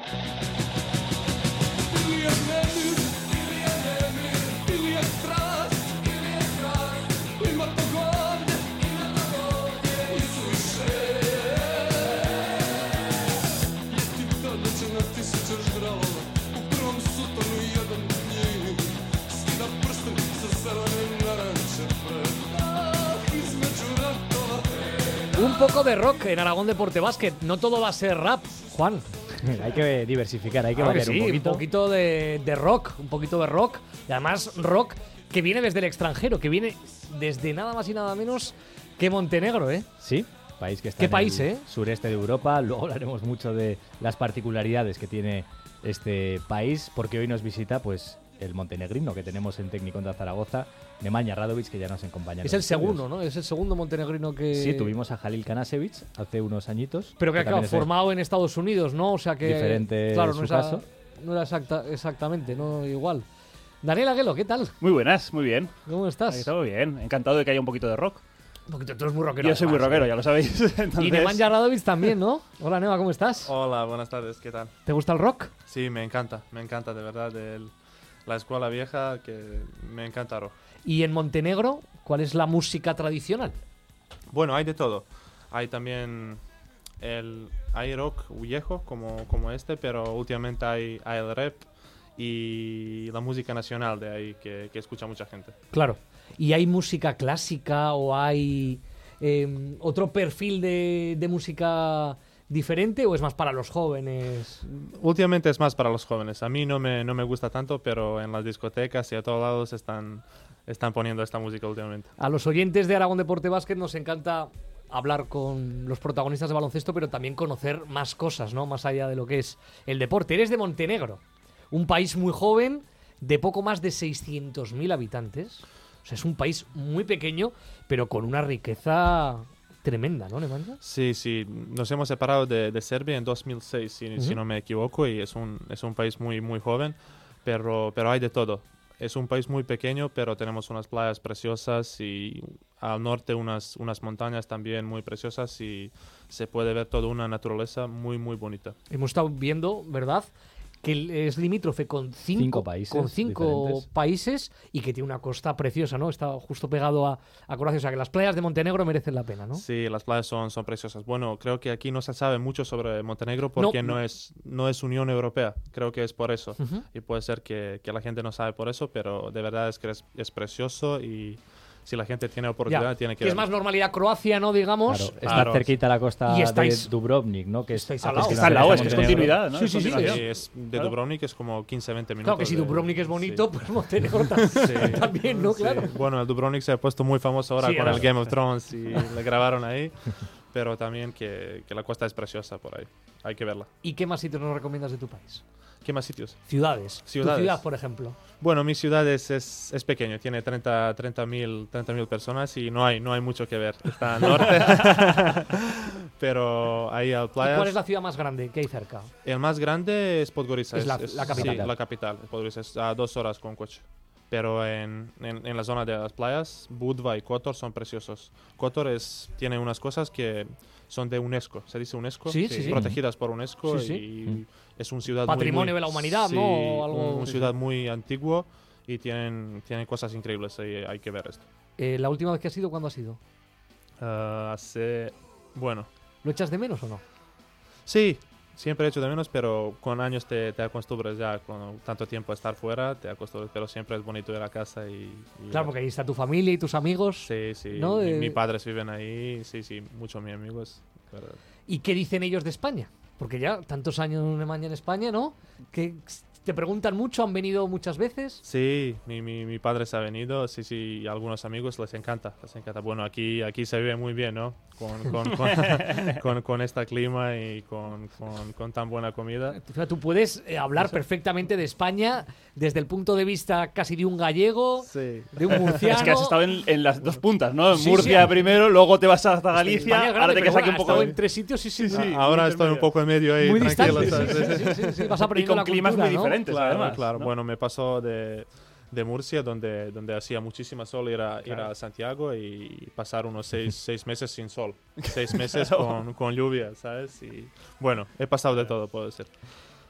Un poco de rock en Aragón Deporte Básquet. No todo va a ser rap, Juan. Hay que diversificar, hay que variar sí, un poquito. De rock, un poquito de rock. Y además rock que viene desde el extranjero, que viene desde nada más y nada menos que Montenegro, ¿eh? Sí, país que está ¿Qué en país, el sureste de Europa. Luego hablaremos mucho de las particularidades que tiene este país, porque hoy nos visita pues el montenegrino que tenemos en Técnico de Zaragoza, Nemanja Radovic, que ya nos acompaña. Es el segundo, ¿no? Es el segundo montenegrino que... Sí, tuvimos a Jalil Kanasevic hace unos añitos. Pero que ha formado en Estados Unidos, ¿no? O sea que... Diferente claro, su caso. No era exactamente, no igual. Daniel Aguelo, ¿qué tal? Muy buenas, muy bien. ¿Cómo estás? Todo bien, encantado de que haya un poquito de rock. Un poquito, tú eres muy rockero. Yo soy muy rockero, ya lo sabéis. Entonces... Y Nemanja Radovic también, ¿no? Hola, Neva, ¿cómo estás? Hola, buenas tardes, ¿qué tal? ¿Te gusta el rock? Sí, me encanta de verdad. La escuela vieja, que me encanta el rock. ¿Y en Montenegro, cuál es la música tradicional? Bueno, hay de todo. Hay también hay rock viejo como este, pero últimamente hay el rap y la música nacional de ahí que escucha mucha gente. Claro. ¿Y hay música clásica o hay otro perfil de música diferente o es más para los jóvenes? Últimamente es más para los jóvenes. A mí no me gusta tanto, pero en las discotecas y a todos lados están poniendo esta música últimamente. A los oyentes de Aragón Deporte Básquet nos encanta hablar con los protagonistas de baloncesto, pero también conocer más cosas, ¿no? Más allá de lo que es el deporte. Eres de Montenegro, un país muy joven, de poco más de 600.000 habitantes. O sea, es un país muy pequeño, pero con una riqueza tremenda, ¿no, Nemanja? Sí. Nos hemos separado de Serbia en 2006, si no me equivoco, y es un país muy, muy joven, pero hay de todo. Es un país muy pequeño, pero tenemos unas playas preciosas y al norte unas montañas también muy preciosas y se puede ver toda una naturaleza muy, muy bonita. Hemos estado viendo, ¿verdad?, que es limítrofe con cinco países y que tiene una costa preciosa, ¿no? Está justo pegado a Croacia, o sea que las playas de Montenegro merecen la pena, ¿no? Sí, las playas son preciosas. Bueno, creo que aquí no se sabe mucho sobre Montenegro porque no es Unión Europea, creo que es por eso. Y puede ser que la gente no sabe por eso, pero de verdad es que es precioso y si la gente tiene oportunidad tiene que es más normalidad Croacia, ¿no? Digamos. Claro, está cerquita la costa de Dubrovnik, ¿no? Que estáis al lado. Está al lado, es que es continuidad, ¿no? Sí. Es de Dubrovnik es como 15-20 minutos. Claro que si Dubrovnik es bonito, pues Montenegro también, ¿no? Claro. Sí. Bueno, el Dubrovnik se ha puesto muy famoso ahora con el Game of Thrones y le grabaron ahí, pero también que la costa es preciosa por ahí. Hay que verla. ¿Y qué más sitios nos recomiendas de tu país? ¿Qué más sitios? Ciudades. Tu ciudad, por ejemplo. Bueno, mi ciudad es pequeño, tiene 30.000 personas y no hay mucho que ver. Está al norte, pero ahí al playas. ¿Y cuál es la ciudad más grande que hay cerca? El más grande es Podgorica. Es la capital. Sí, la capital. Podgorica es a 2 horas con coche. Pero en la zona de las playas, Budva y Kotor son preciosos. Kotor tiene unas cosas que son de UNESCO, ¿se dice UNESCO? Sí. Protegidas por UNESCO Sí. Y es una ciudad Patrimonio de la humanidad, ¿no? O algo... Una ciudad muy antigua y tienen cosas increíbles y hay que ver esto. ¿La última vez que has ido, cuándo has ido? Bueno. ¿Lo echas de menos o no? Sí, siempre he hecho de menos, pero con años te acostumbras ya, con tanto tiempo a estar fuera, te acostumbras, pero siempre es bonito ir a casa y claro, porque ahí está tu familia y tus amigos. Sí, ¿no? Mis padres viven ahí, sí, muchos mis amigos. Claro. ¿Y qué dicen ellos de España? Porque ya tantos años en España, ¿no? Que te preguntan mucho, ¿han venido muchas veces? Sí, mi padre se ha venido, sí, y a algunos amigos les encanta. Bueno, aquí se vive muy bien, ¿no? Con este clima y con tan buena comida. O sea, tú puedes hablar perfectamente de España desde el punto de vista casi de un gallego, de un murciano. Es que has estado en las dos puntas, ¿no? En Murcia primero, luego te vas hasta Galicia, grande, ahora te quedas aquí un poco... en 3 sitios, sí. Ahora estoy un poco en medio ahí, muy tranquilo. Distante, sí. Vas aprendiendo y con la climas cultura, muy ¿no? diferentes, además. Claro. ¿no? Bueno, me pasó de Murcia, donde hacía muchísima sol, ir a Santiago y pasar unos 6 meses sin sol. 6 meses con lluvia, ¿sabes? Y bueno, he pasado de todo, puedo decir.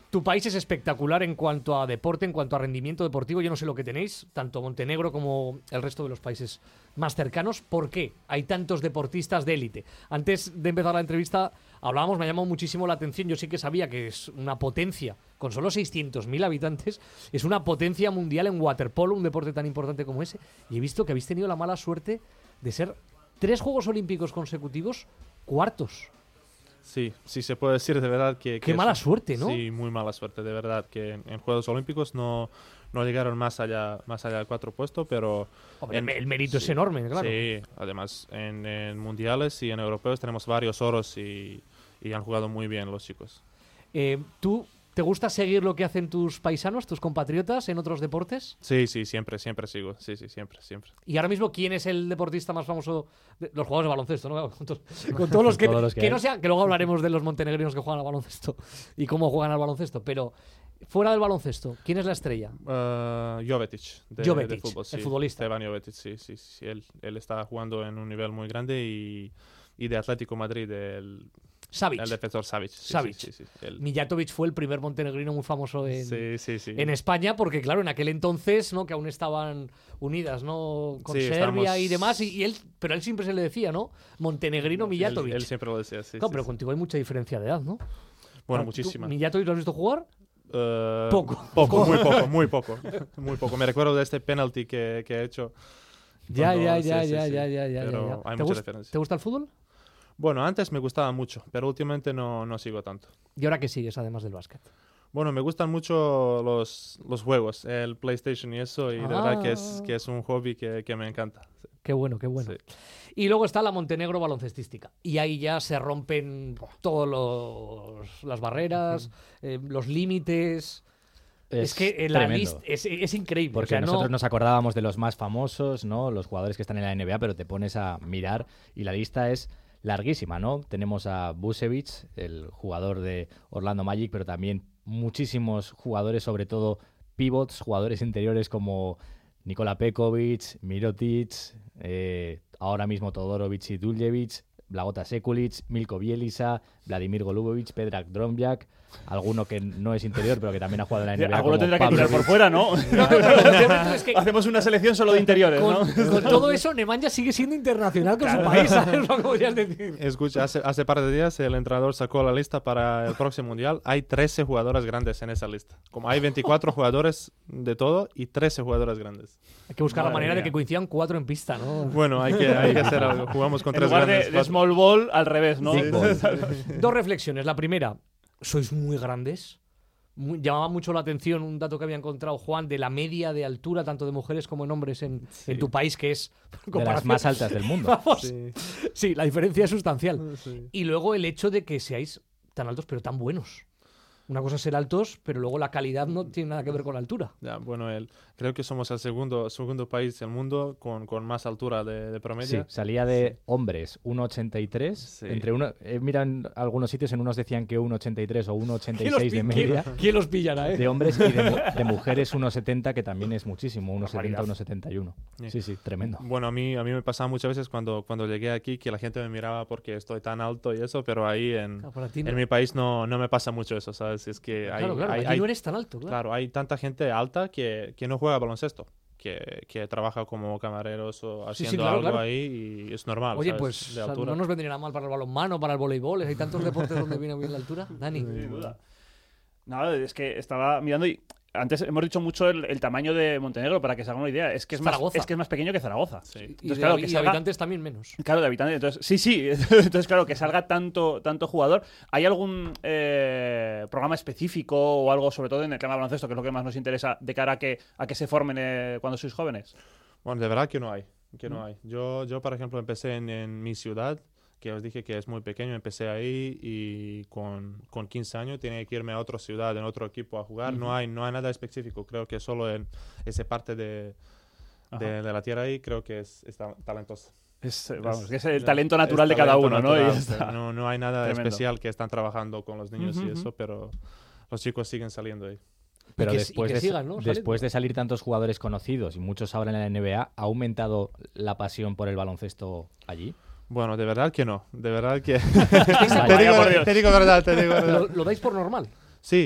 Tu país es espectacular en cuanto a deporte, en cuanto a rendimiento deportivo. Yo no sé lo que tenéis, tanto Montenegro como el resto de los países más cercanos. ¿Por qué hay tantos deportistas de élite? Antes de empezar la entrevista hablábamos, me ha llamado muchísimo la atención. Yo sí que sabía que es una potencia, con solo 600.000 habitantes, es una potencia mundial en waterpolo, un deporte tan importante como ese. Y he visto que habéis tenido la mala suerte de ser 3 Juegos Olímpicos consecutivos cuartos. Sí, sí se puede decir de verdad que... Qué mala suerte, ¿no? Sí, muy mala suerte, de verdad, que en Juegos Olímpicos no llegaron más allá del 4 puesto, pero... Hombre, el mérito es enorme, claro. Sí, además en mundiales y en europeos tenemos varios oros y han jugado muy bien los chicos. ¿Tú te gusta seguir lo que hacen tus paisanos, tus compatriotas en otros deportes? Sí, siempre sigo. Sí, siempre. Y ahora mismo, ¿quién es el deportista más famoso de los jugadores de baloncesto, ¿no? Con todos los que, Todos los que no sean, que luego hablaremos de los montenegrinos que juegan al baloncesto y cómo juegan al baloncesto, pero fuera del baloncesto, ¿quién es la estrella? Jovetic, de fútbol, el futbolista. Stevan Jovetic, sí. Él está jugando en un nivel muy grande y de Atlético Madrid, el defensor Savic. Sí. Mijatovic fue el primer montenegrino muy famoso Sí. en España, porque claro, en aquel entonces, ¿no? Que aún estaban unidas, ¿no? Con Sí, Serbia y demás, pero a él siempre se le decía, ¿no? Montenegrino Mijatovic. Él siempre lo decía, sí. Claro, pero contigo hay mucha diferencia de edad, ¿no? Bueno, muchísima. ¿Mijatovic lo has visto jugar? Muy poco. Me recuerdo de este penalti que he hecho. Ya. Pero hay mucha diferencia. ¿Te gusta el fútbol? Bueno, antes me gustaba mucho, pero últimamente no sigo tanto. ¿Y ahora qué sigues, además del básquet? Bueno, me gustan mucho los juegos, el PlayStation y eso, y de verdad que es un hobby que me encanta. Sí. Qué bueno. Sí. Y luego está la Montenegro baloncestística. Y ahí ya se rompen todas las barreras, los límites. Es que la lista es increíble. Porque o sea, nosotros nos acordábamos de los más famosos, ¿no? Los jugadores que están en la NBA, pero te pones a mirar y la lista es larguísima, ¿no? Tenemos a Vucevic, el jugador de Orlando Magic, pero también muchísimos jugadores, sobre todo pivots, jugadores interiores como Nikola Pekovic, Mirotic, ahora mismo Todorovic y Duljevic, Blagota Sekulic, Milko Bielica, Vladimir Golubovic, Predrag Drobnjak, alguno que no es interior pero que también ha jugado en la NBA. Alguno tendrá que Pavlovic. tirar por fuera, ¿no? Es que Hacemos una selección solo de interiores, ¿no? con todo eso, Nemanja sigue siendo internacional con su país, ¿sabes lo que podrías decir? Escucha, hace par de días el entrenador sacó la lista para el próximo mundial. Hay 13 jugadoras grandes en esa lista. Como hay 24 jugadores de todo y 13 jugadoras grandes. Hay que buscar la Madre manera de mía. que coincidan 4 en pista, ¿no? Bueno, hay que hacer algo. Jugamos con En 3 lugar grandes. de small ball, al revés, ¿no? Big ball. Dos reflexiones. La primera, sois muy grandes. Llamaba mucho la atención un dato que había encontrado Juan de la media de altura, tanto de mujeres como en hombres en tu país, que es De las más altas del mundo. Vamos. Sí, la diferencia es sustancial. Sí. Y luego el hecho de que seáis tan altos pero tan buenos. Una cosa es ser altos, pero luego la calidad no tiene nada que ver con la altura. Ya, bueno, creo que somos el segundo país del mundo con más altura de Sí, promedio. salía de hombres 1,83. Sí. Mira, en algunos sitios en unos decían que 1,83 o 1,86 de media. ¿Quién los pillará, De hombres y de mujeres 1,70, que también es muchísimo, 1,70, 1,71. Sí, tremendo. Bueno, a mí me pasaba muchas veces cuando llegué aquí que la gente me miraba porque estoy tan alto y eso, pero ahí Para ti no. en mi país no me pasa mucho eso, ¿sabes? Es que Claro, allí no eres tan alto, claro. claro, hay tanta gente alta que no juega baloncesto, que trabaja como camareros o Sí, haciendo claro, algo claro. ahí y es normal. Oye, ¿sabes? pues De altura. no nos vendría nada mal para el balonmano, para el voleibol. Hay tantos deportes donde viene bien la altura. Dani. Sin duda. No, es que estaba mirando y antes hemos dicho mucho el tamaño de Montenegro para que se haga una idea. Es que es más pequeño que Zaragoza. Sí. Y Entonces, claro, y que de salga- habitantes también menos. Claro, de habitantes. Entonces, sí. Entonces, claro, que salga tanto jugador. ¿Hay algún programa específico o algo, sobre todo en el tema de baloncesto, que es lo que más nos interesa, de cara a que se formen cuando sois jóvenes? Bueno, de verdad que no hay. Yo por ejemplo, empecé en mi ciudad, que os dije que es muy pequeño. Empecé ahí y con 15 años tenía que irme a otra ciudad, en otro equipo a jugar. No hay nada específico. Creo que solo en esa parte de la tierra ahí creo que es talentosa. Que es el talento natural de cada uno, ¿no? Y ya está. No hay nada Tremendo. especial que están trabajando con los niños y eso, pero los chicos siguen saliendo ahí. Pero que después, sigan, ¿no? después de salir tantos jugadores conocidos y muchos ahora en la NBA, ¿ha aumentado la pasión por el baloncesto allí? Bueno, de verdad que no. De verdad que... Vaya por Dios. te digo verdad. ¿Lo dais por normal? Sí,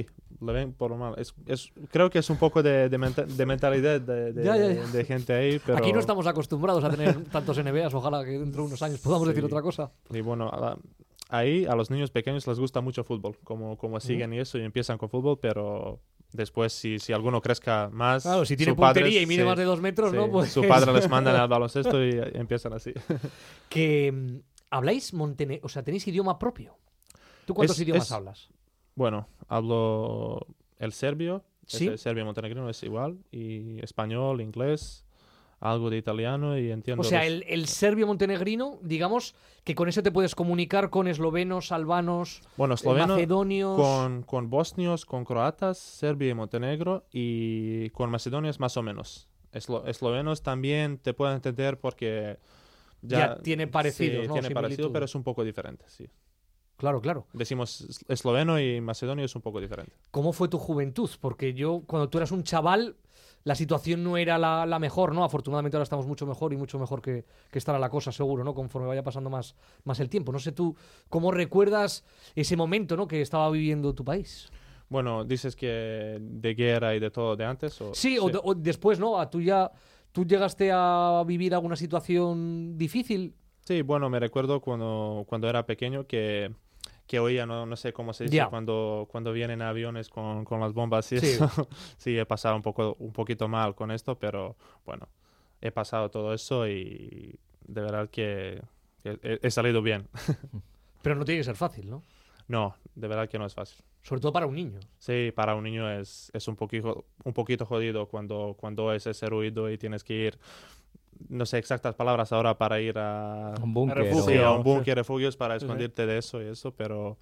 le ven por lo mal. Creo que es un poco de mentalidad Ya. de gente ahí, pero... Aquí no estamos acostumbrados a tener tantos NBAs, ojalá que dentro de unos años podamos decir otra cosa. Y bueno, ahí a los niños pequeños les gusta mucho fútbol, como siguen y eso, y empiezan con fútbol, pero después si alguno crezca más... Claro, si tiene su padre- puntería y mide sí, más de 2 metros, sí, ¿no? Pues su padre les manda al baloncesto y empiezan así. Que habláis montenegro, o sea, tenéis idioma propio. ¿Tú cuántos idiomas hablas? Bueno, hablo el serbio, ¿Sí? el serbio montenegrino es igual, y español, inglés, algo de italiano y entiendo... O sea, el serbio montenegrino, digamos que con eso te puedes comunicar con eslovenos, albanos, bueno, esloveno, macedonios... con bosnios, con croatas, Serbia y Montenegro, y con macedonios más o menos. Eslovenos también te puedo entender porque Ya tiene parecidos, sí, ¿no? tiene parecido, Similitudes. pero es un poco diferente, sí. Claro. Decimos esloveno y macedonio es un poco diferente. ¿Cómo fue tu juventud? Porque yo, cuando tú eras un chaval, la situación no era la mejor, ¿no? Afortunadamente ahora estamos mucho mejor y mucho mejor que estará la cosa, seguro, ¿no? Conforme vaya pasando más el tiempo. No sé tú, ¿cómo recuerdas ese momento, ¿no? Que estaba viviendo tu país? Bueno, dices que de guerra y de todo de antes. Sí, o después, ¿no? ¿Tú llegaste a vivir alguna situación difícil? Sí, bueno, me recuerdo cuando era pequeño que oía, no sé cómo se dice, Ya. cuando vienen aviones con las bombas y Sí. eso. Sí, he pasado un poquito mal con esto, pero bueno, he pasado todo eso y de verdad que he salido bien. Pero no tiene que ser fácil, ¿no? No, de verdad que no es fácil. Sobre todo para un niño. Sí, para un niño es un poquito jodido cuando es ese ruido y tienes que ir, no sé exactas palabras ahora para ir a Un búnker. refugio. sí, a o- un búnker, refugios para Sí, sí. esconderte de eso y eso, pero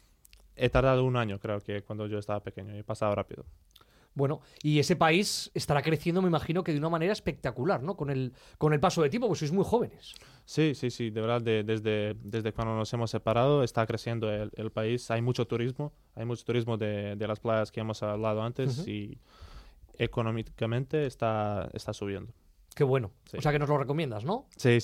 he tardado un año, creo que cuando yo estaba pequeño y he pasado rápido. Bueno, y ese país estará creciendo, me imagino, que de una manera espectacular, ¿no? Con el paso de tiempo, pues sois muy jóvenes. Sí, de verdad, desde cuando nos hemos separado está creciendo el país, hay mucho turismo de las playas que hemos hablado antes Ujú. y económicamente está subiendo. Qué bueno. Sí. O sea que nos lo recomiendas, ¿no? Sí,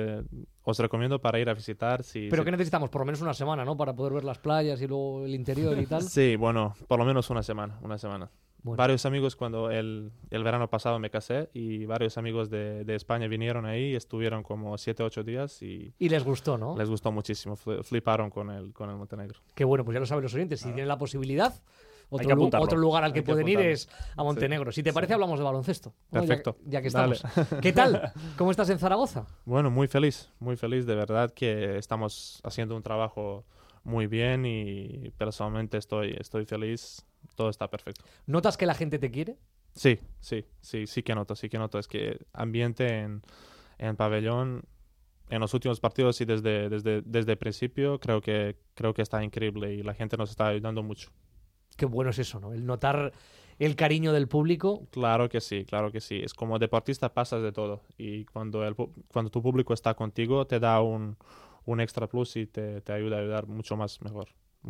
os recomiendo para ir a visitar. Pero que necesitamos por lo menos una semana, ¿no? Para poder ver las playas y luego el interior y tal. Sí, bueno, por lo menos una semana. Bueno. Varios amigos, cuando el verano pasado me casé, y varios amigos de España vinieron ahí y estuvieron como 7 o 8 días y Y les gustó, ¿no? les gustó muchísimo, fliparon con el Montenegro. Qué bueno, pues ya lo saben los oyentes. Si tienen la posibilidad, Hay que apuntarlo. otro lugar al que Hay que pueden ir apuntarlo. es a Montenegro. Si te parece, hablamos de baloncesto, ¿no? Perfecto. Ya que Dale. estamos. ¿Qué tal? ¿Cómo estás en Zaragoza? Bueno, muy feliz, de verdad que estamos haciendo un trabajo muy bien y personalmente estoy feliz, todo está perfecto. ¿Notas que la gente te quiere? Sí que noto. Es que ambiente en pabellón en los últimos partidos y desde el principio creo que está increíble y la gente nos está ayudando mucho. Qué bueno es eso, ¿no? El notar el cariño del público. Claro que sí. Es como deportista pasas de todo y cuando tu público está contigo te da un extra plus y te ayuda a ayudar mucho mejor.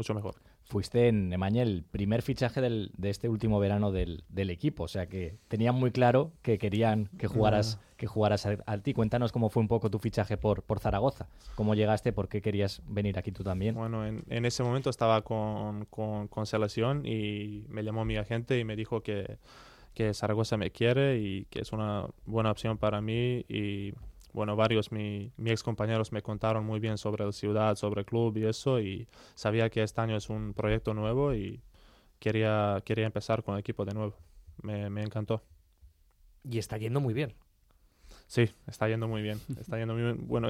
Fuiste en Nemanja el primer fichaje de este último verano del equipo, o sea que tenían muy claro que querían que jugaras a ti. Cuéntanos cómo fue un poco tu fichaje por Zaragoza, cómo llegaste, por qué querías venir aquí tú también. Bueno, en ese momento estaba con selección y me llamó mi agente y me dijo que Zaragoza me quiere y que es una buena opción para mí y bueno, varios mi ex compañeros me contaron muy bien sobre la ciudad, sobre el club y eso, y sabía que este año es un proyecto nuevo y quería empezar con el equipo de nuevo. Me encantó. Y está yendo muy bien. Sí, está yendo muy bien. Bueno,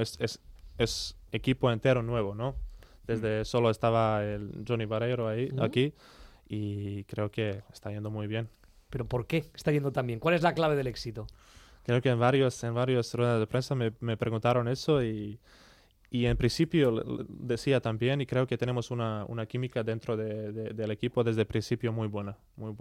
es equipo entero nuevo, ¿no? Desde solo estaba el Johnny Barreiro aquí y creo que está yendo muy bien. ¿Pero por qué está yendo tan bien? ¿Cuál es la clave del éxito? Creo que en varios ruedas de prensa me preguntaron eso y en principio decía también y creo que tenemos una química dentro del equipo desde el principio muy buena.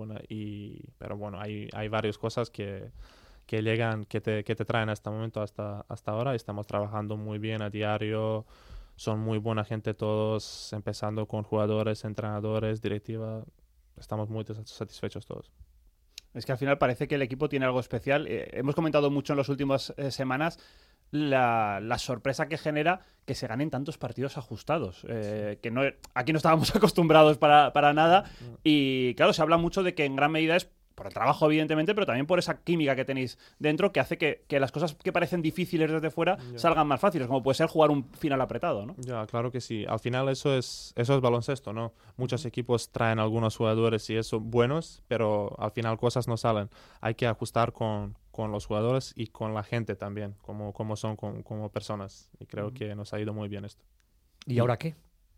Pero bueno, hay varias cosas que llegan, que te traen hasta el momento, hasta ahora. Estamos trabajando muy bien a diario, son muy buena gente todos, empezando con jugadores, entrenadores, directiva. Estamos muy satisfechos todos. Es que al final parece que el equipo tiene algo especial. Hemos comentado mucho en las últimas semanas la sorpresa que genera que se ganen tantos partidos ajustados. Que no, aquí no estábamos acostumbrados para nada. Y claro, se habla mucho de que en gran medida es por el trabajo, evidentemente, pero también por esa química que tenéis dentro que hace que las cosas que parecen difíciles desde fuera salgan más fáciles, como puede ser jugar un final apretado, ¿no? Ya, claro que sí. Al final eso es baloncesto, ¿no? Muchos equipos traen algunos jugadores y eso buenos, pero al final cosas no salen. Hay que ajustar con los jugadores y con la gente también, como son como personas. Y creo que nos ha ido muy bien esto. ¿Y ahora qué?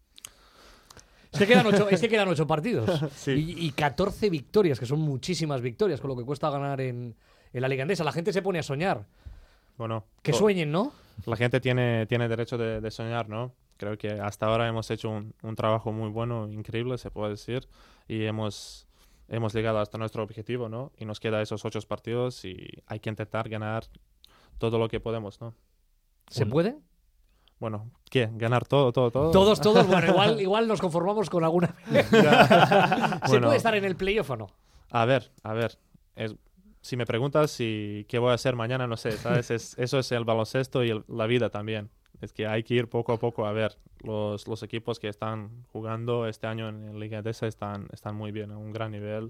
Es que quedan 8 partidos. Sí. Y 14 victorias, que son muchísimas victorias, con lo que cuesta ganar en la Liga Endesa. La gente se pone a soñar. Bueno, Que sueñen, ¿no? la gente tiene derecho de soñar, ¿no? Creo que hasta ahora hemos hecho un trabajo muy bueno, increíble, se puede decir, y hemos llegado hasta nuestro objetivo, ¿no? Y nos quedan esos 8 partidos y hay que intentar ganar todo lo que podemos, ¿no? ¿Se puede? Bueno, ¿qué? ¿Ganar todo? Todos. Bueno, igual nos conformamos con alguna. ¿Se Bueno, puede estar en el playoff o no? A ver. Si me preguntas qué voy a hacer mañana, no sé, ¿sabes? Eso es el baloncesto y la vida también. Es que hay que ir poco a poco a ver. Los equipos que están jugando este año en Liga Endesa están muy bien, a un gran nivel.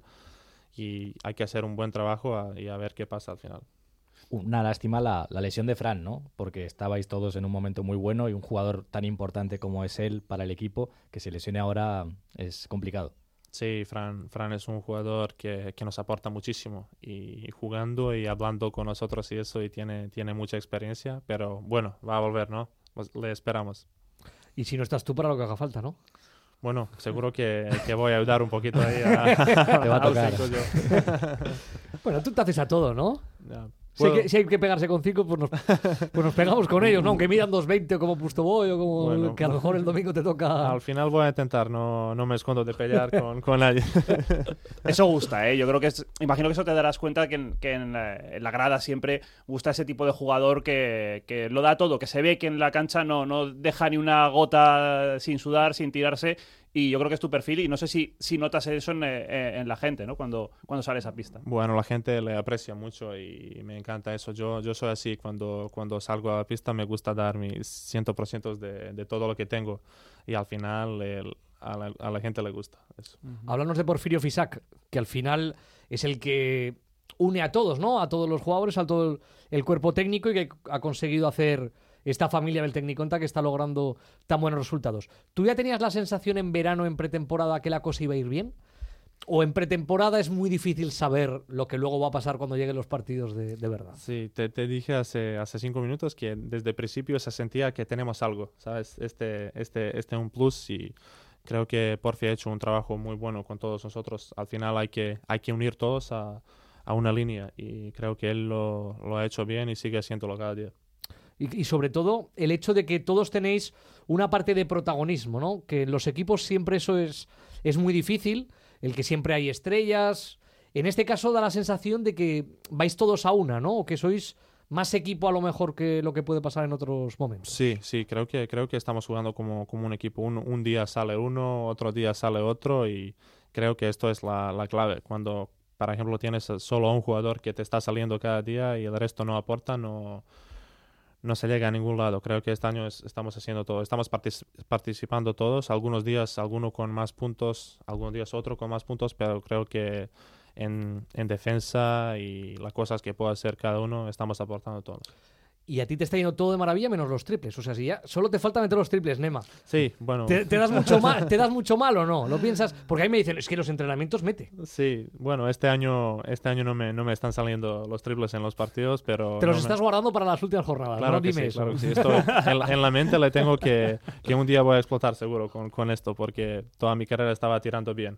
Y hay que hacer un buen trabajo y a ver qué pasa al final. Una lástima la lesión de Fran, ¿no? Porque estabais todos en un momento muy bueno y un jugador tan importante como es él para el equipo, que se lesione ahora es complicado. Sí, Fran es un jugador que nos aporta muchísimo y jugando y hablando con nosotros y eso, y tiene mucha experiencia, pero bueno, va a volver, ¿no? Le esperamos. Y si no estás tú, para lo que haga falta, ¿no? Bueno, seguro que voy a ayudar un poquito ahí Te va a tocar. los 5 yo. Bueno, tú te haces a todo, ¿no? Ya. Si hay que pegarse con 5, pues nos pegamos con ellos, ¿no? Aunque midan 2.20 como Pustoboy o como Bueno, que a lo mejor el domingo te toca. Al final voy a intentar, no me escondo de pelear con nadie. Eso gusta, ¿eh? Yo creo que imagino que eso te darás cuenta que en la grada siempre gusta ese tipo de jugador que lo da todo, que se ve que en la cancha no deja ni una gota sin sudar, sin tirarse. Y yo creo que es tu perfil y no sé si notas eso en la gente, ¿no? Cuando sales a pista. Bueno, la gente le aprecia mucho y me encanta eso. Yo soy así, cuando salgo a la pista me gusta dar mis 100% de todo lo que tengo y al final a la gente le gusta eso. Háblanos de Porfirio Fisac, que al final es el que une a todos, ¿no? A todos los jugadores, a todo el cuerpo técnico y que ha conseguido hacer esta familia del Tecniconta que está logrando tan buenos resultados. ¿Tú ya tenías la sensación en verano, en pretemporada, que la cosa iba a ir bien? ¿O en pretemporada es muy difícil saber lo que luego va a pasar cuando lleguen los partidos de verdad? Sí, te dije hace 5 minutos que desde el principio se sentía que tenemos algo, ¿sabes? Un plus y creo que Porfi ha hecho un trabajo muy bueno con todos nosotros. Al final hay que unir todos a una línea y creo que él lo ha hecho bien y sigue haciéndolo cada día. Y sobre todo el hecho de que todos tenéis una parte de protagonismo, ¿no? Que en los equipos siempre eso es muy difícil, el que siempre hay estrellas. En este caso da la sensación de que vais todos a una, ¿no? O que sois más equipo a lo mejor que lo que puede pasar en otros momentos. Sí, creo que estamos jugando como un equipo. Un día sale uno, otro día sale otro y creo que esto es la clave. Cuando, por ejemplo, tienes solo un jugador que te está saliendo cada día y el resto no aporta, no se llega a ningún lado. Creo que este año estamos haciendo todo. Estamos participando todos. Algunos días alguno con más puntos, algunos días otro con más puntos, pero creo que en defensa y las cosas que pueda hacer cada uno estamos aportando todos. Y a ti te está yendo todo de maravilla menos los triples. O sea, si ya solo te falta meter los triples, Nema. Sí, bueno. ¿Te das mucho mal? ¿Te das mucho mal o no? ¿Lo piensas? Porque a mí me dicen, es que los entrenamientos mete. Sí, bueno, este año no me están saliendo los triples en los partidos, pero... Te los estás guardando para las últimas jornadas, claro, no que dime sí, eso. claro que sí. Esto en la mente le tengo que un día voy a explotar seguro con esto, porque toda mi carrera estaba tirando bien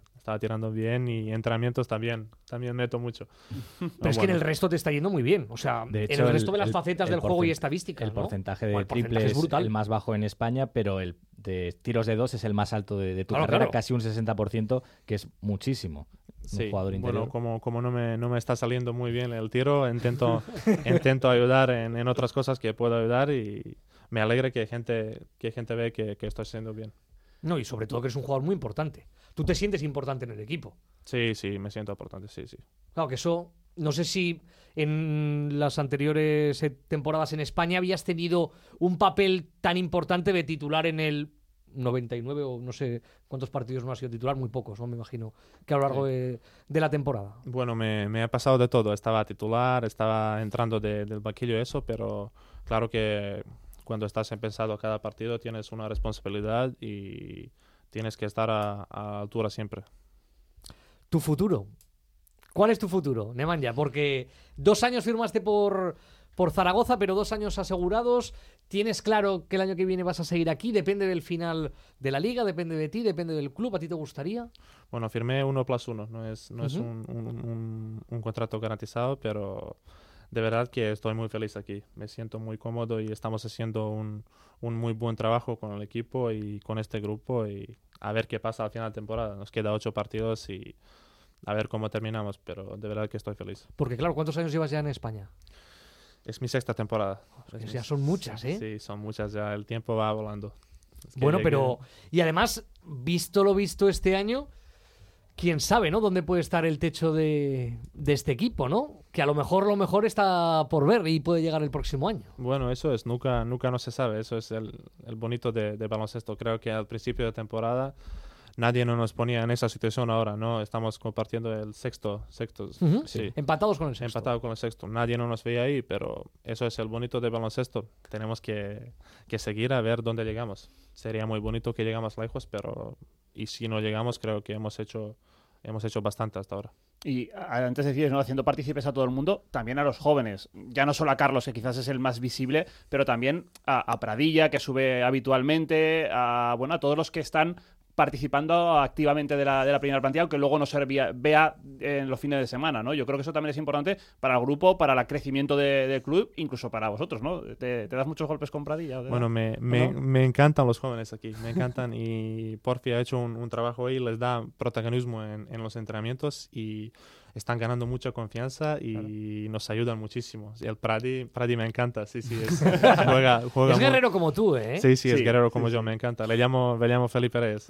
y entrenamientos también meto mucho. Pero es que en el resto te está yendo muy bien. O sea, De en hecho, el resto de las facetas del juego y estadísticas, el ¿no? porcentaje Bueno, de el porcentaje triples es brutal. el más bajo en España, pero el de tiros de 2 es el más alto de tu Claro, carrera, claro. casi un 60%, que es muchísimo. Sí, Un jugador interior. bueno, como no me está saliendo muy bien el tiro, intento ayudar en otras cosas que puedo ayudar y me alegra que gente ve que estoy haciendo bien. No, y sobre todo que eres un jugador muy importante. Tú te sientes importante en el equipo. Sí, me siento importante, sí. Claro que eso no sé si en las anteriores temporadas en España habías tenido un papel tan importante de titular en el 99 o no sé cuántos partidos no ha sido titular, muy pocos, ¿no? Me imagino que a lo largo de la temporada. Bueno, me ha pasado de todo. Estaba titular, estaba entrando del banquillo eso, pero claro que cuando estás empezando cada partido tienes una responsabilidad y tienes que estar a altura siempre. Tu futuro. ¿Cuál es tu futuro, Nemanja? Porque 2 años firmaste por Zaragoza, pero 2 años asegurados. ¿Tienes claro que el año que viene vas a seguir aquí? ¿Depende del final de la liga? ¿Depende de ti? ¿Depende del club? ¿A ti te gustaría? Bueno, firmé 1+1. No es un contrato garantizado, pero de verdad que estoy muy feliz aquí. Me siento muy cómodo y estamos haciendo un muy buen trabajo con el equipo y con este grupo. Y a ver qué pasa al final de temporada. Nos queda 8 partidos y a ver cómo terminamos, pero de verdad que estoy feliz. Porque claro, ¿cuántos años llevas ya en España? Es mi 6ª temporada. Pues ya son muchas, ¿eh? Sí, son muchas ya. El tiempo va volando. Es que Bueno, llegué- pero... Y además, visto lo visto este año, quién sabe, ¿no? ¿Dónde puede estar el techo de este equipo, ¿no? Que a lo mejor está por ver y puede llegar el próximo año. Bueno, eso es. Nunca no se sabe. Eso es el bonito de baloncesto. Creo que al principio de temporada nadie no nos ponía en esa situación ahora, ¿no? Estamos compartiendo el sexto. Ujú. Sí. Empatados con el sexto. Empatado con el sexto. Nadie no nos veía ahí, pero eso es el bonito de baloncesto. Tenemos que seguir a ver dónde llegamos. Sería muy bonito que llegamos lejos, pero y si no llegamos, creo que hemos hecho bastante hasta ahora. Y antes decías, ¿no? Haciendo partícipes a todo el mundo, también a los jóvenes. Ya no solo a Carlos, que quizás es el más visible, pero también a Pradilla, que sube habitualmente, a todos los que están participando activamente de la primera plantilla, aunque luego no se vea en los fines de semana, ¿no? Yo creo que eso también es importante para el grupo, para el crecimiento del club, incluso para vosotros, ¿no? ¿Te das muchos golpes con Pradilla? Bueno, me encantan los jóvenes aquí, me encantan y Porfi ha hecho un trabajo ahí, les da protagonismo en los entrenamientos y están ganando mucha confianza y nos ayudan muchísimo. Y el Pradi me encanta, sí, juega Es muy- guerrero como tú, ¿eh? Sí, es Sí, guerrero como yo, me encanta. Le llamo Felipe Reyes.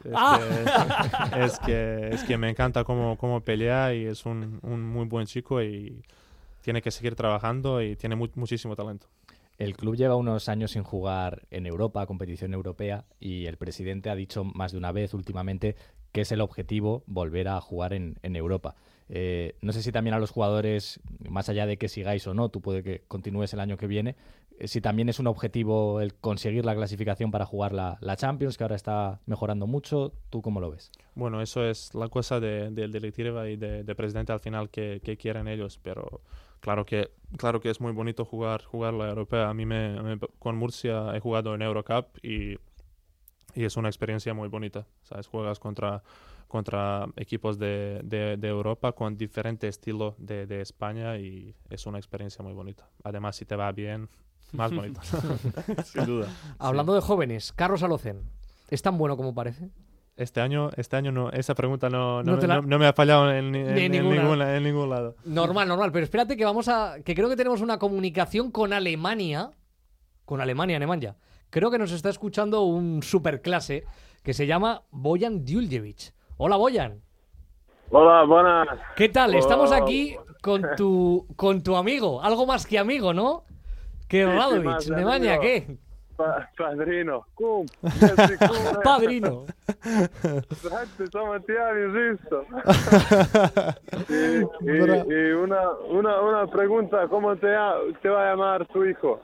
Es que me encanta cómo pelea y es un muy buen chico y tiene que seguir trabajando y tiene muchísimo talento. El club lleva unos años sin jugar en Europa, competición europea, y el presidente ha dicho más de una vez últimamente que es el objetivo volver a jugar en Europa. No sé si también a los jugadores, más allá de que sigáis o no, tú puede que continúes el año que viene, si también es un objetivo el conseguir la clasificación para jugar la Champions, que ahora está mejorando mucho. ¿Tú cómo lo ves? Bueno, eso es la cosa de directiva y de presidente al final que quieren ellos, pero claro que es muy bonito jugar la europea. A mí con Murcia he jugado en Eurocup y es una experiencia muy bonita, ¿sabes? Juegas contra equipos de Europa con diferente estilo de España y es una experiencia muy bonita. Además, si te va bien, más bonito. Sin duda. Hablando de jóvenes, Carlos Alocen, ¿es tan bueno como parece? Este año no, esa pregunta no te la- me ha fallado en ninguna. ningún lado. Normal, pero espérate que creo que tenemos una comunicación con Alemania, Nemanja. Creo que nos está escuchando un superclase que se llama Bojan Djuljevic. Hola, Bojan. Hola, buenas. ¿Qué tal? Estamos aquí con tu amigo, algo más que amigo, ¿no? Que Radovic, más Nemanja, amigo. ¿qué? Padrino. Cum. Jesi, cum. Padrino. Brate, samo ti javim isto. Y una pregunta, ¿cómo te va a llamar tu hijo?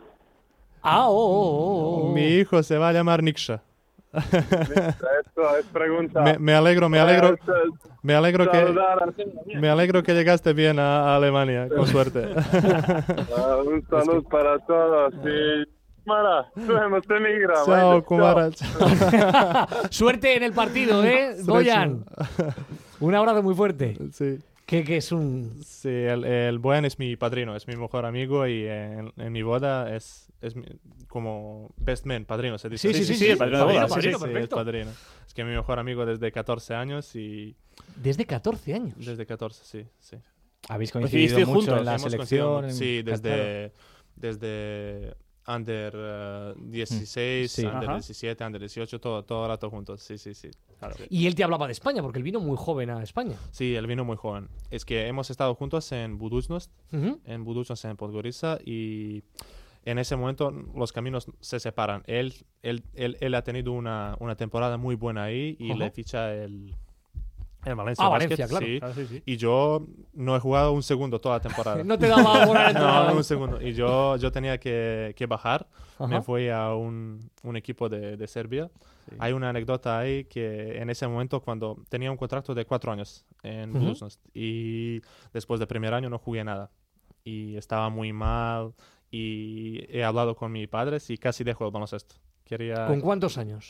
Mi hijo se va a llamar Niksha. Esto es pregunta. Me alegro Saludar me alegro que llegaste bien a Alemania, con suerte. un saludo para todos. Y Mara, čujemo se mi igramo. Chao, Ajde, Kumara. Suerte en el partido, ¿eh, Bojan? Un abrazo muy fuerte. Sí. Que es un... Sí, el Bojan es mi padrino, es mi mejor amigo y en mi boda es como best man, padrino se dice. Sí, el padrino de boda. Padrino, Sí, perfecto. es padrino. Es que mi mejor amigo desde 14 años y Desde 14 años. desde 14, sí. ¿Habéis Coincidisteis coincidido mucho juntos, en la Hemos selección? coincidido, sí, Qatar? desde Under 16, Sí. Under Ajá. 17, Under 18, todo el rato juntos. Sí, sí, sí. Claro. Y él te hablaba de España, porque él vino muy joven a España. Sí, él vino muy joven. Es que hemos estado juntos en Budućnost, Ujú. en Podgorica, y en ese momento los caminos se separan. Él ha tenido una temporada muy buena ahí y Ajá. le ficha el Valencia Ah, Basket, Valencia, claro. sí. Claro, sí, sí. Y yo no he jugado un segundo toda la temporada. No te daba hora de No, entrar. un segundo. Y yo tenía que bajar. Ajá. Me fui a un equipo de Serbia. Sí. Hay una anécdota ahí que en ese momento, cuando tenía un contrato de 4 años en Ujú. Budućnost, y después del primer año no jugué nada. Y estaba muy mal. Y he hablado con mis padres y casi dejo el baloncesto. Quería ¿Con cuántos años?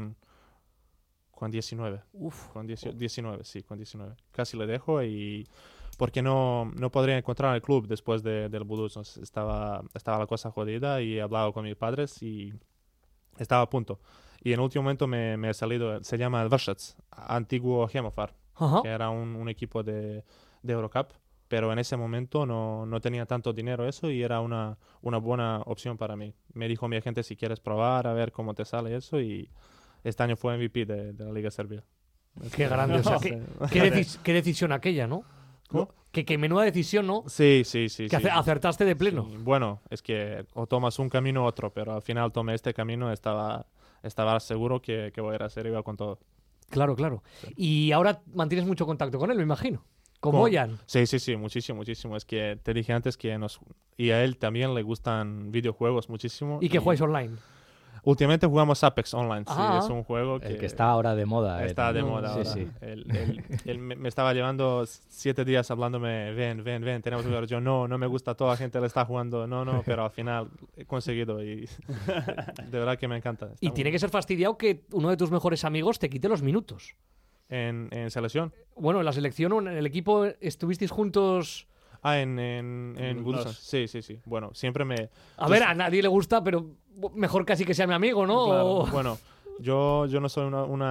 con 19. Uf. Con 19, sí, con 19. Casi le dejo y porque no podría encontrar el club después del Budućnost. Estaba la cosa jodida y he hablado con mis padres y estaba a punto. Y en el último momento me ha salido, se llama el Vršac, antiguo Hemofar, Ajá. que era un equipo de Eurocup, pero en ese momento no tenía tanto dinero eso y era una buena opción para mí. Me dijo mi agente si quieres probar, a ver cómo te sale eso, y este año fue MVP de la Liga Serbia. Qué grande. O sea, qué decisión aquella, ¿no? ¿Cómo? Que menuda decisión, ¿no? Sí. Que acertaste de pleno. Sí. Bueno, es que o tomas un camino u otro, pero al final tomé este camino, estaba seguro que voy a ir a Serbia con todo. Claro, claro. Y ahora mantienes mucho contacto con él, me imagino. Con Con- Bojan. Sí, muchísimo. Es que te dije antes que y a él también le gustan videojuegos muchísimo. Y que jugáis online. Últimamente jugamos Apex Online, sí, Ah. es un juego que El que está ahora de moda. está de No, moda sí, ahora. sí. Él me estaba llevando 7 días hablándome, ven, tenemos que jugar. Yo, no me gusta, toda la gente le está jugando, no, pero al final he conseguido y de verdad que me encanta. Está Y tiene que ser fastidiado que uno de tus mejores amigos te quite los minutos. en selección. Bueno, en la selección o en el equipo estuvisteis juntos. En Los- Budućnost. Sí. Bueno, siempre me... A ver, a nadie le gusta, pero mejor casi que sea mi amigo, ¿no? Claro, O- bueno, yo no soy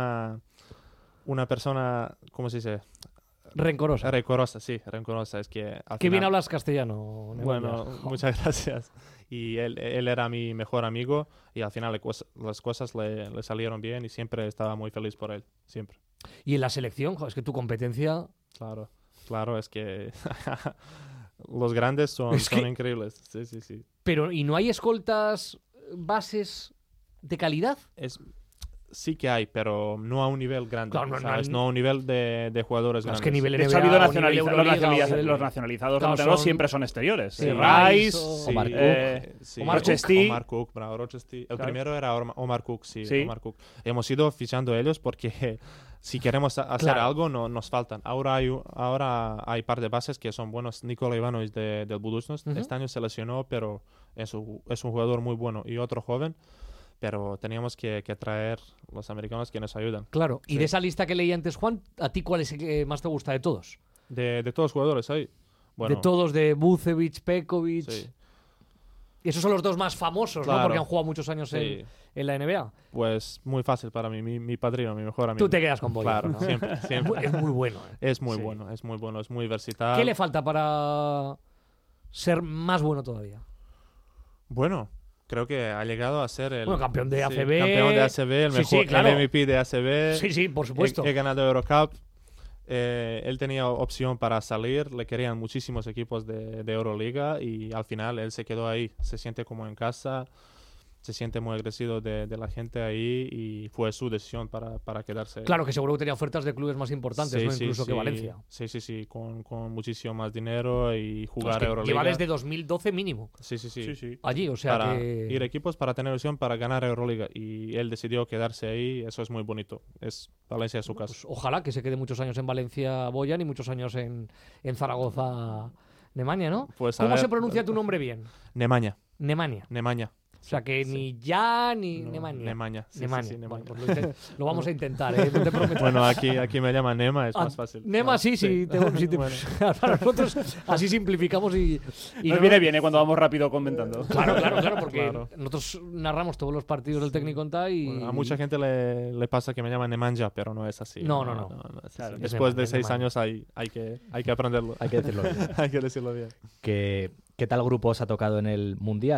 una persona, ¿cómo se dice? Rencorosa. Rencorosa. Es que al Qué bien final- hablas castellano. Bueno, Negoñas. muchas gracias. Y él era mi mejor amigo y al final las cosas le salieron bien y siempre estaba muy feliz por él, siempre. Y en la selección, jo, es que tu competencia. Claro, es que los grandes son Es que- increíbles. Sí. Pero, ¿y no hay escoltas bases de calidad? Sí que hay, pero no a un nivel grande, Claro, ¿sabes? No a un nivel de jugadores No, es grandes. que nivel De hecho, ha NBA, habido o nivel Euroliga, o nivel- los nacionalizados de Claro, Montenegro son- siempre son exteriores. Sí, Rice, o- Omar Cook. Omar Cook. Rochester. Bravo, Rochester. El Claro. primero era Omar Cook, sí, Sí. Omar Cook. Hemos ido fichando ellos porque si queremos hacer Claro. algo, nos faltan. Ahora hay par de bases que son buenos. Nikola Ivanovic del Budućnost. Ujú. Este año se lesionó, pero es un jugador muy bueno. Y otro joven, pero teníamos que traer los americanos que nos ayudan. Claro. Y Sí. de esa lista que leí antes, Juan, ¿a ti cuál es el que más te gusta de todos? De todos los jugadores ahí. Bueno, De todos, de Vucevic, Pekovic. sí. Y esos son los dos más famosos, ¿no? Claro. Porque han jugado muchos años Sí. en la NBA. Pues muy fácil para mí, mi padrino, mi mejor amigo. Tú te quedas con Boyan. Claro, ¿no? siempre. Es muy bueno. Es muy Sí. bueno, es muy versátil. ¿Qué le falta para ser más bueno todavía? Bueno, creo que ha llegado a ser el Bueno, campeón de sí, ACB. campeón de ACB, el Sí, mejor sí, claro. el MVP de ACB. Sí, por supuesto. He ganado Eurocup. Él tenía opción para salir, le querían muchísimos equipos de Euroliga y al final él se quedó ahí. Se siente como en casa, se siente muy agradecido de la gente ahí y fue su decisión para quedarse. Claro que seguro que tenía ofertas de clubes más importantes, Sí, ¿no? sí, Incluso que sí. Valencia. Sí, con muchísimo más dinero y Es jugar que Euroliga. lleva desde 2012 mínimo Sí. allí, o sea Para que... ir a equipos para tener opción para ganar Euroliga y él decidió quedarse ahí, eso es muy bonito. Valencia es su casa. Pues ojalá que se quede muchos años en Valencia Boyan y muchos años en Zaragoza Nemanja, ¿no? Pues a ¿Cómo ver- se pronuncia tu nombre bien? Nemanja. Nemanja. O sea que ni ya ni Nemanja. Nemanja. Sí, Nemanja. sí, Nemanja. Bueno, pues lo vamos a intentar, ¿eh? No te prometo. Bueno, aquí me llaman Nema, es Ah, más fácil. Nema, sí. Bueno. Para nosotros así simplificamos y Nos no- viene bien cuando vamos rápido comentando. Claro, porque Claro. nosotros narramos todos los partidos del Técnico Conta y... Bueno, a mucha gente le pasa que me llaman Nemanja, pero no es así. No. es así. Claro. Después de Es 6 Nemanja. años hay que aprenderlo. Hay que decirlo bien. Hay que decirlo bien. ¿Qué tal grupo os ha tocado en el Mundial?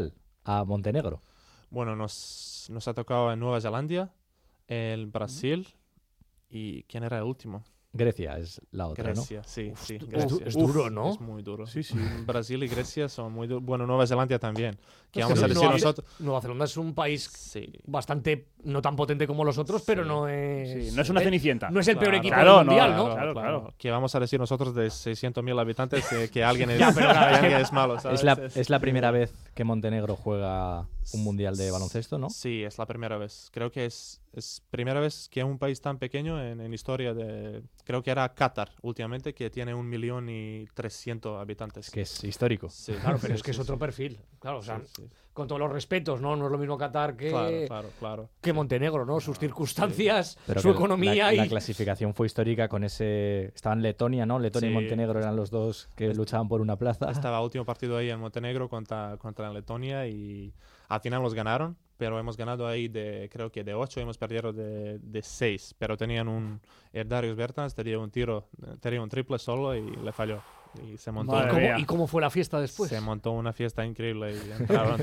a Montenegro? Bueno, nos ha tocado en Nueva Zelanda, el Brasil y ¿quién era el último? Grecia es la otra, Grecia, sí, sí. Es Grecia. duro, ¿no? Es muy duro. Sí, sí. Brasil y Grecia son muy duros. Bueno, Nueva Zelanda también. ¿Qué Es vamos que a decir Nueva- nosotros? Nueva Zelanda es un país Sí. bastante, no tan potente como los otros, pero no es... Sí, no es una cenicienta. No es el peor equipo Claro, del mundial, no, ¿no? Claro. ¿Qué vamos a decir nosotros de 600.000 habitantes que alguien es, Ya, pero claro, que es que- alguien es malo? ¿sabes? Es la primera vez que Montenegro juega un mundial de baloncesto, ¿no? Sí, es la primera vez. Creo que es primera vez que un país tan pequeño en historia de... Creo que era Qatar últimamente, que tiene 1.300.000 habitantes. Es que es histórico. Sí, Claro, pero sí, es que es sí, otro sí. perfil. Claro, o sea, Sí, sí. con todos los respetos, ¿no? No es lo mismo Qatar Claro. que Montenegro, ¿no? Sus circunstancias, Pero su que economía la y... clasificación fue histórica con ese... Estaban Letonia, ¿no? Letonia y Sí. Montenegro eran los dos que luchaban por una plaza. Estaba último partido ahí en Montenegro contra Letonia y al final los ganaron, pero hemos ganado ahí creo que de 8, hemos perdido de 6, pero tenían Darius Bertans tenía un triple solo y le falló. Y se montó, Madre mía. ¿Y cómo fue la fiesta después? se montó una fiesta increíble y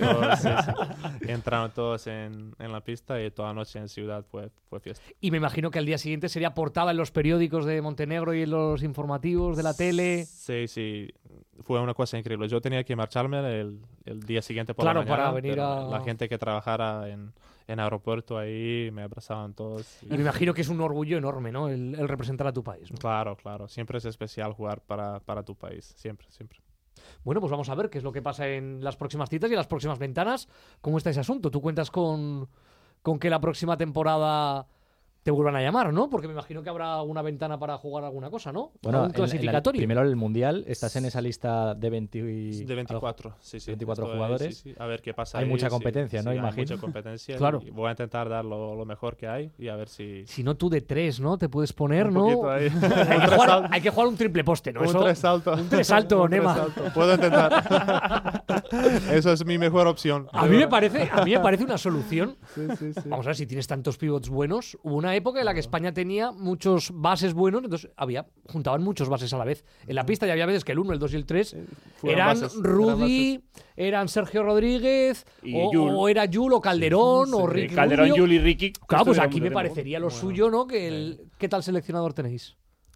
entraron todos en la pista y toda la noche en ciudad fue fiesta. Y me imagino que al día siguiente sería portada en los periódicos de Montenegro y en los informativos de la tele. Sí, fue una cosa increíble. Yo tenía que marcharme el día siguiente por Claro, la mañana, para venir pero a- la gente que trabajara en aeropuerto ahí me abrazaban todos. Y me imagino que es un orgullo enorme, ¿no? El representar a tu país, ¿no? Claro. Siempre es especial jugar para tu país. Siempre. Bueno, pues vamos a ver qué es lo que pasa en las próximas citas y en las próximas ventanas. ¿Cómo está ese asunto? ¿Tú cuentas con que la próxima temporada te vuelvan a llamar, ¿no? Porque me imagino que habrá una ventana para jugar alguna cosa, ¿no? Bueno, un clasificatorio. primero el mundial, estás en esa lista de 20 De 24, sí. 24 Estoy ahí, jugadores. sí. A ver qué pasa Hay ahí, mucha sí, competencia, ¿no? sí, hay Imagino. mucha competencia. Claro. Y voy a intentar dar lo mejor que hay y a ver si... Si no, tú de 3, ¿no? Te puedes poner, Un ¿no? poquito ahí. Hay que jugar un triple poste, ¿no? Un Eso- tresalto. un tresalto, Un Nema. tresalto. Puedo intentar. Eso es mi mejor opción. A mí me parece una solución. Vamos a ver, si tienes tantos pivots buenos, hubo una época en la que España tenía muchos bases buenos, entonces juntaban muchos bases a la vez en la pista y había veces que el 1, el 2 y el 3 Fueron eran bases, Rudy, eran Sergio Rodríguez, Y o Yul. era Yul o Calderón o Ricky Calderón, Rubio. Juli, Ricky. Claro, pues Esto aquí me digamos, parecería lo suyo, ¿no? ¿Qué tal seleccionador tenéis?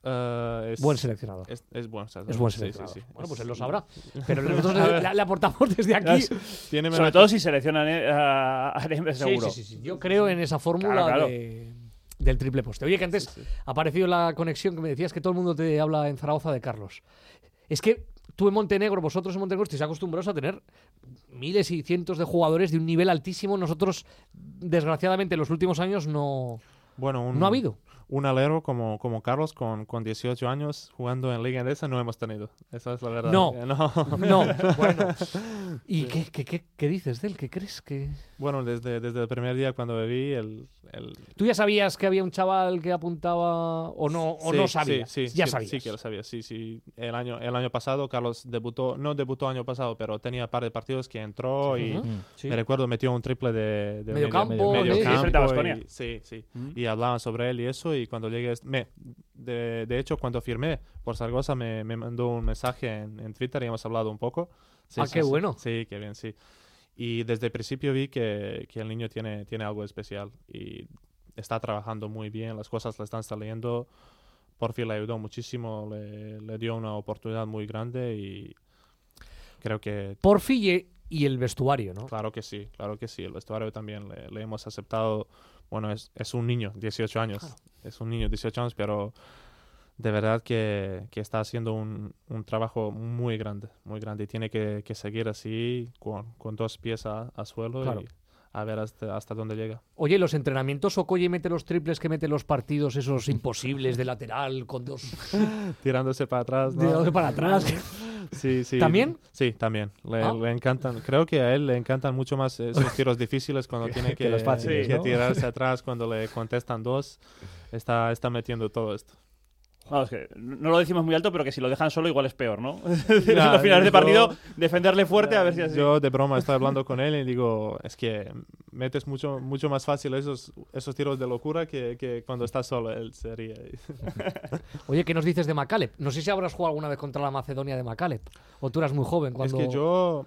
Buen seleccionador. Es buen seleccionador. Es buen Sí, seleccionador. sí, sí. Bueno, pues él lo sabrá. Pero nosotros le aportamos desde aquí. Tiene Sobre todo si seleccionan a Neme, seguro. Sí. Yo creo en esa fórmula Claro. del triple poste. Oye, que antes ha aparecido la conexión que me decías que todo el mundo te habla en Zaragoza de Carlos. Es que tú en Montenegro, vosotros en Montenegro estáis acostumbrados a tener miles y cientos de jugadores de un nivel altísimo. Nosotros, desgraciadamente, en los últimos años no ha habido. Un alero como Carlos con 18 años jugando en Liga Endesa no hemos tenido. Esa es la verdad. No. No. Bueno. ¿Y qué dices de él? ¿Qué crees que...? Bueno, desde el primer día cuando me vi, ¿Tú ya sabías que había un chaval que apuntaba o no sabías? Ya sabías. Sí que lo sabía, sí. El año pasado Carlos no debutó año pasado, pero tenía un par de partidos que entró y Sí. me recuerdo metió un triple de Medio campo, medio sí, campo frente a Baskonia. sí. Y hablaban sobre él y eso y cuando llegué de hecho cuando firmé por Zaragoza me mandó un mensaje en Twitter y hemos hablado un poco. Sí, Qué bueno. Sí, qué bien, sí. Y desde el principio vi que el niño tiene algo especial y está trabajando muy bien, las cosas le están saliendo. Por fin le ayudó muchísimo, le dio una oportunidad muy grande y creo que... Porfi y el vestuario, ¿no? Claro que sí. El vestuario también le hemos aceptado. Bueno, es un niño, 18 años. Claro. Es un niño, 18 años, pero de verdad que está haciendo un trabajo muy grande y tiene que seguir así con dos pies a suelo Claro. y a ver hasta dónde llega. Oye, los entrenamientos, Okoye mete los triples que mete los partidos, esos imposibles de lateral, con dos Tirándose para atrás, ¿no? dedos para atrás. Sí. ¿También? Sí, también. Ah. Le encantan. Creo que a él le encantan mucho más esos tiros difíciles cuando tiene que los fáciles, que ¿no? tirarse atrás cuando le contestan dos. Está metiendo todo esto. Vamos, que no lo decimos muy alto, pero que si lo dejan solo igual es peor, ¿no? Ya, En los finales de yo- partido, defenderle fuerte a ver si así. Yo de broma estoy hablando con él y digo, es que metes mucho más fácil esos tiros de locura que cuando estás solo. Él sería. Oye, ¿qué nos dices de Macalep? No sé si habrás jugado alguna vez contra la Macedonia de Macalep. O tú eras muy joven cuando... Es que yo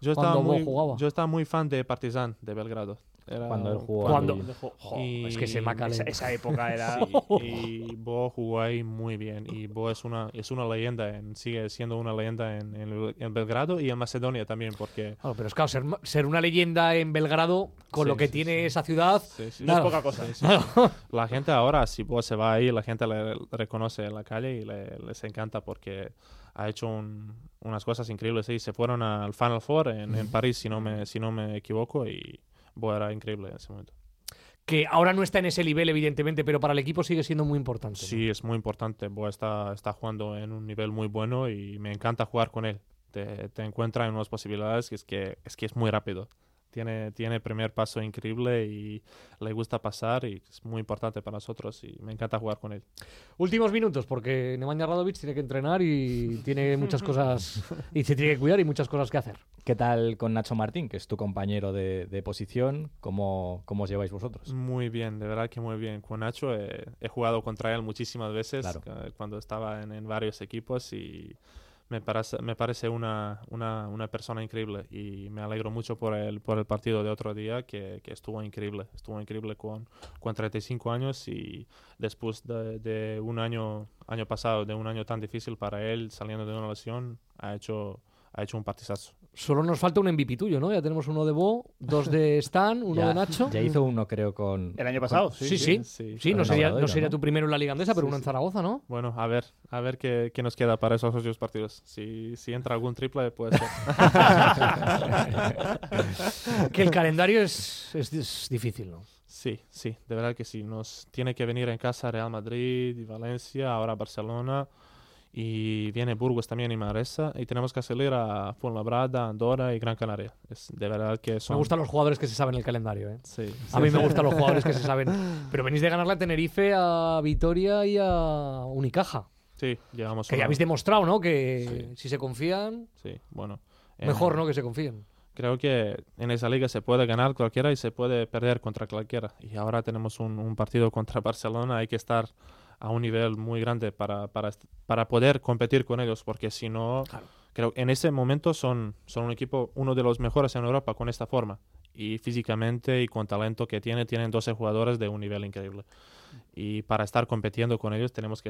cuando Bo jugaba. Yo estaba muy fan de Partizan, de Belgrado. Cuando él jugó. Cuando- ahí. Es que se me Esa época era... Sí, y Bo jugó ahí muy bien. Y Bo es una leyenda, sigue siendo una leyenda en Belgrado y en Macedonia también, porque... Claro, pero es claro, ser una leyenda en Belgrado con Sí, lo que sí, tiene sí. esa ciudad. Sí, sí, No es Nada. poca cosa. sí, sí. La gente ahora, si Bo se va ahí, la gente le reconoce en la calle y les encanta porque ha hecho unas cosas increíbles. Sí, se fueron al Final Four en París, si no me equivoco, y Bo era increíble en ese momento. Que ahora no está en ese nivel, evidentemente, pero para el equipo sigue siendo muy importante. ¿no? Sí, es muy importante. Bo está jugando en un nivel muy bueno y me encanta jugar con él. Te encuentra en unas posibilidades que es muy rápido. Tiene primer paso increíble y le gusta pasar y es muy importante para nosotros y me encanta jugar con él. Últimos minutos, porque Nemanja Radovic tiene que entrenar y tiene muchas cosas y se tiene que cuidar y muchas cosas que hacer. ¿Qué tal con Nacho Martín, que es tu compañero de posición? ¿Cómo os lleváis vosotros? Muy bien, de verdad que muy bien. Con Nacho he jugado contra él muchísimas veces Claro. cuando estaba en varios equipos y me parece una persona increíble y me alegro mucho por el partido de otro día que estuvo increíble. Estuvo increíble con 35 años y después de un año pasado, de un año tan difícil para él, saliendo de una lesión, ha hecho un partidazo. Solo nos falta un MVP tuyo, ¿no? Ya tenemos uno de Bo, dos de Stan, uno de Nacho. Ya hizo uno, creo, con... El año pasado, Sí, sí. Sí, no Con sería Obradoiro, ¿no? tu primero en la Liga Andesa, pero Sí, uno en sí. Zaragoza, ¿no? Bueno, a ver qué nos queda para esos 8 partidos. Si entra algún triple, puede ser. Que el calendario es difícil, ¿no? Sí, de verdad que sí. Nos tiene que venir en casa Real Madrid y Valencia, ahora Barcelona y viene Burgos también y Manresa y tenemos que salir a Fuenlabrada, Andorra y Gran Canaria. Es de verdad que son... Me gustan los jugadores que se saben el calendario, ¿eh? Sí, A mí me gustan los jugadores que se saben. Pero venís de ganarle a Tenerife, a Vitoria y a Unicaja. sí, llevamos Que ya una- habéis demostrado, ¿no? Que Sí. si se confían, Sí, bueno. mejor, ¿no? Que se confíen. Creo que en esa liga se puede ganar cualquiera y se puede perder contra cualquiera. Y ahora tenemos un partido contra Barcelona. Hay que estar a un nivel muy grande para poder competir con ellos, porque si no, creo que en ese momento son un equipo, uno de los mejores en Europa con esta forma. Y físicamente y con talento que tienen 12 jugadores de un nivel increíble. Y para estar compitiendo con ellos tenemos que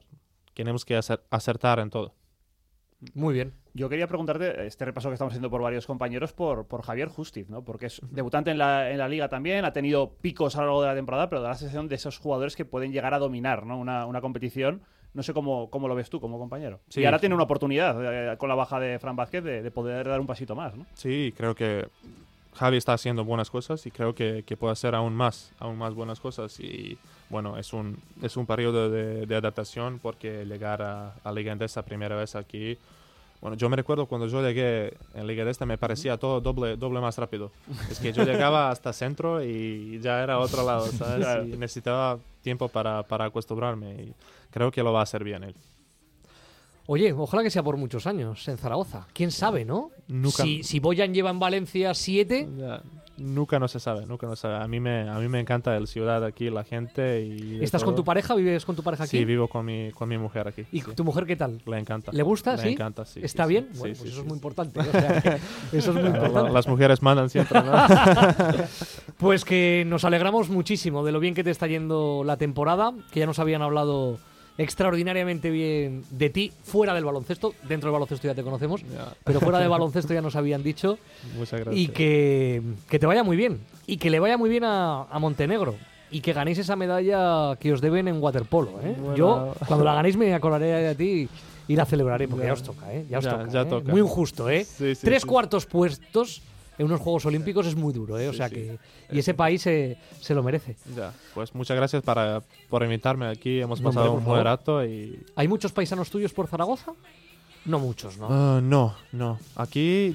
acertar en todo. Muy bien. Yo quería preguntarte, este repaso que estamos haciendo por varios compañeros, por Javier Justiz, ¿no? Porque es debutante en la liga también, ha tenido picos a lo largo de la temporada, pero da la sensación de esos jugadores que pueden llegar a dominar, ¿no? una competición. No sé cómo lo ves tú como compañero. Sí. Y ahora tiene una oportunidad con la baja de Fran Vázquez de poder dar un pasito más, ¿no? Sí, creo que Javi está haciendo buenas cosas y creo que puede hacer aún más buenas cosas. Y bueno, es un periodo de adaptación porque llegar a Liga Endesa primera vez aquí. Bueno, yo me recuerdo cuando yo llegué en Liga Endesa me parecía todo doble más rápido. Es que yo llegaba hasta centro y ya era otro lado, ¿sabes? Claro. Y necesitaba tiempo para acostumbrarme y creo que lo va a hacer bien él. Oye, ojalá que sea por muchos años en Zaragoza. ¿Quién sabe, no? Nunca- Si Boyan lleva en Valencia 7, Ya, nunca no se sabe. A mí me encanta el ciudad aquí, la gente y de ¿estás con todo. tu pareja? ¿Vives con tu pareja aquí? Sí, vivo con mi mujer aquí. ¿Y sí. tu mujer qué tal? Le encanta. ¿Le gusta? Le ¿Sí? encanta, sí. ¿Está sí, bien? sí. Bueno, Sí, pues sí, eso es sí, muy sí. importante. O sea, que eso es muy importante. Las mujeres mandan siempre, ¿no? Pues que nos alegramos muchísimo de lo bien que te está yendo la temporada, que ya nos habían hablado extraordinariamente bien de ti fuera del baloncesto. Dentro del baloncesto ya te conocemos, Ya, pero fuera del baloncesto ya nos habían dicho. muchas gracias. Y que te vaya muy bien. Y que le vaya muy bien a Montenegro. Y que ganéis esa medalla que os deben en waterpolo, ¿eh? Bueno. Yo, cuando la ganéis, me acordaré de ti y la celebraré, porque ya os toca, ¿eh? Ya os toca, ya ¿eh? toca. Muy injusto, ¿eh? Sí, sí, Tres sí. cuartos puestos en unos Juegos Olímpicos es muy duro, ¿eh? O Sí, sea sí. que... Y ese país se lo merece. Ya, pues muchas gracias por invitarme aquí. Hemos No, pasado hombre, un por buen favor. rato y... ¿Hay muchos paisanos tuyos por Zaragoza? No muchos, ¿no? No. Aquí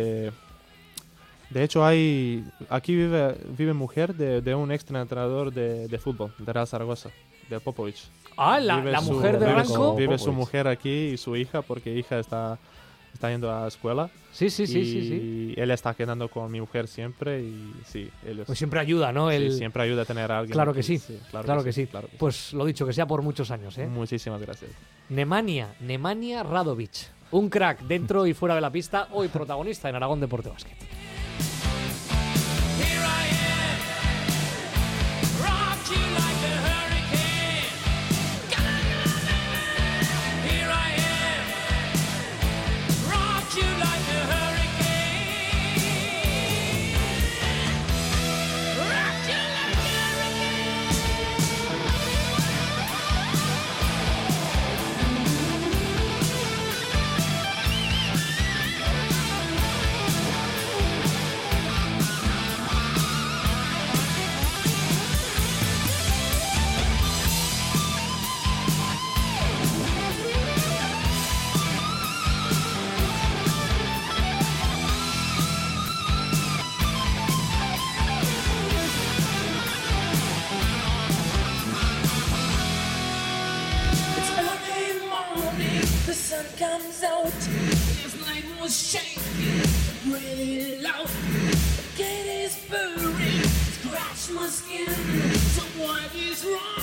de hecho aquí vive mujer de un ex entrenador de fútbol, de Real Zaragoza, de Popovich. Ah, Vive la su- mujer de vive Ranco. su- Vive su Popovich. mujer aquí y su hija, porque hija está yendo a la escuela. Sí, sí. Y él está quedando con mi mujer siempre y sí, ellos Pues siempre ayuda, ¿no? sí, El... siempre ayuda a tener a alguien. Claro que aquí, sí, claro claro que sí. claro que sí. Pues lo dicho, que sea por muchos años, ¿eh? Muchísimas gracias. Nemanja Radovic. Un crack dentro y fuera de la pista, hoy protagonista en Aragón Deporte Básquet. The sun comes out, his light was shaking really loud. The gate is burning, scratch my skin. So what is wrong?